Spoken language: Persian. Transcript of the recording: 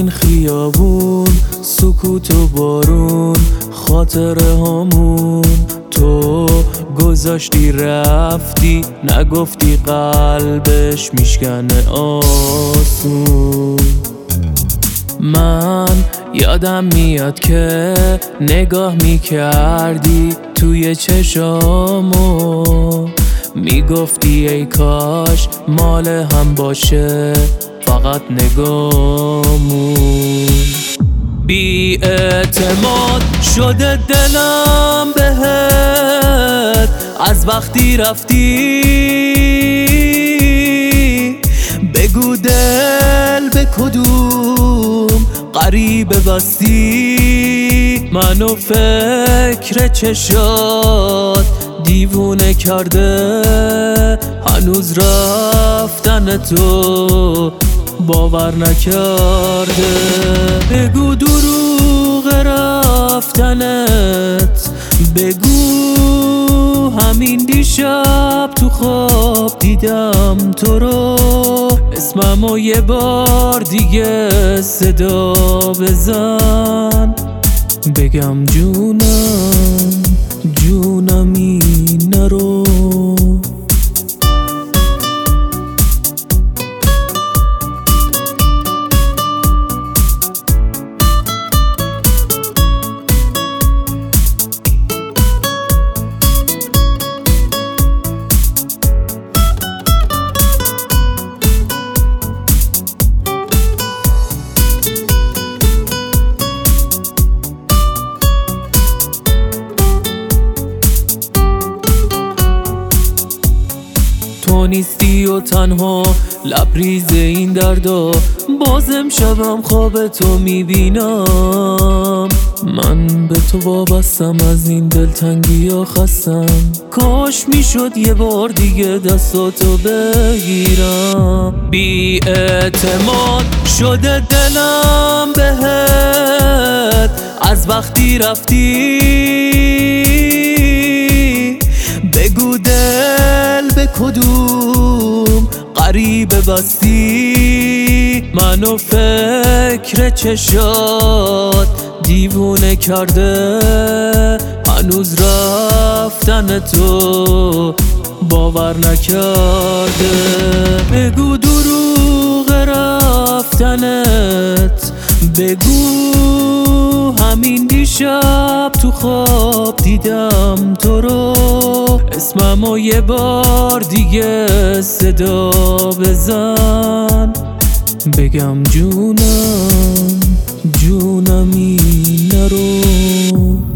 این خیابون، سکوت و بارون، خاطره هامون. تو گذاشتی رفتی، نگفتی قلبش میشکنه آسون. من یادم میاد که نگاه میکردی توی چشامو، میگفتی ای کاش مال هم باشه فقط نگامون. بی اعتماد شده دلم بهت از وقتی رفتی. بگو دل به کدوم غریبه بستی، منو فکر چشات دیوونه کرده. هنوز رفتن تو باور نکرده. بگو دروغ رفتنت، بگو همین دیشب تو خواب دیدم تو رو. اسممو یه بار دیگه صدا بزن، بگم جونم جونمی نرو. تو نیستی و تنها لبریز این دردا، بازم شبم خواب تو میبینم. من به تو وابستم، از این دلتنگی ها خستم. کاش میشد یه بار دیگه دستاتو بگیرم. بی اعتماد شده دلم بهت از وقتی رفتی. بگو دل به کدوم غریبه بستی، منو فکر چشات دیوونه کرده. هنوز رفتن تو باور نکرده. بگو دروغ رفتنت، بگو همین دیشب تو خواب دیدم تو رو. اسممو یه بار دیگه صدا بزن، بگم جونم جونمی نرو.